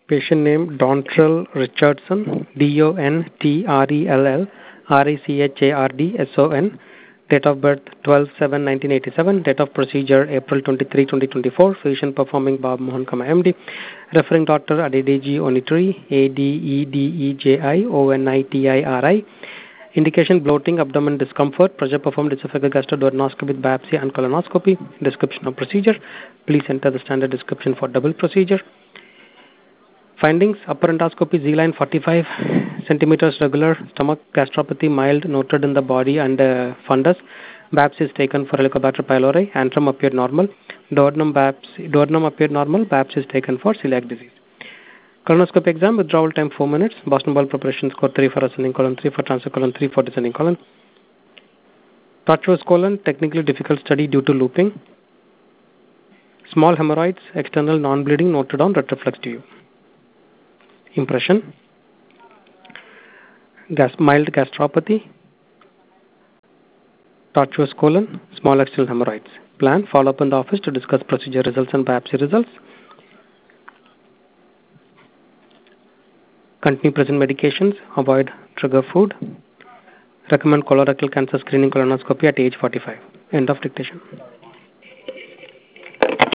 Patient name Dontrell Richardson, Dontrell Richardson. Date of birth 12/7/1987. Date of procedure April 23, 2024. Physician performing Bob Mohan, MD. Referring doctor Adedeji Onitri, Adedeji Onitiri. Indication bloating, abdomen discomfort. Pressure performed esophageal gastroduodenoscopy with biopsy and colonoscopy. Description of procedure. Please enter the standard description for double procedure. Findings: upper endoscopy Z-line 45 centimeters regular, stomach gastropathy mild noted in the body and fundus. Biopsy is taken for Helicobacter pylori. Antrum appeared normal. Duodenum appeared normal. Biopsy is taken for celiac disease. Colonoscopy exam, withdrawal time 4 minutes. Boston bowel preparation score 3 for ascending colon, 3 for transverse colon, 3 for descending colon. Tortuous colon, technically difficult study due to looping. Small hemorrhoids, external non-bleeding noted on retroflex tube. Impression: mild gastropathy, tortuous colon, small external hemorrhoids. Plan: follow up in the office to discuss procedure results and biopsy results. Continue present medications. Avoid trigger food. Recommend colorectal cancer screening colonoscopy at age 45. End of dictation.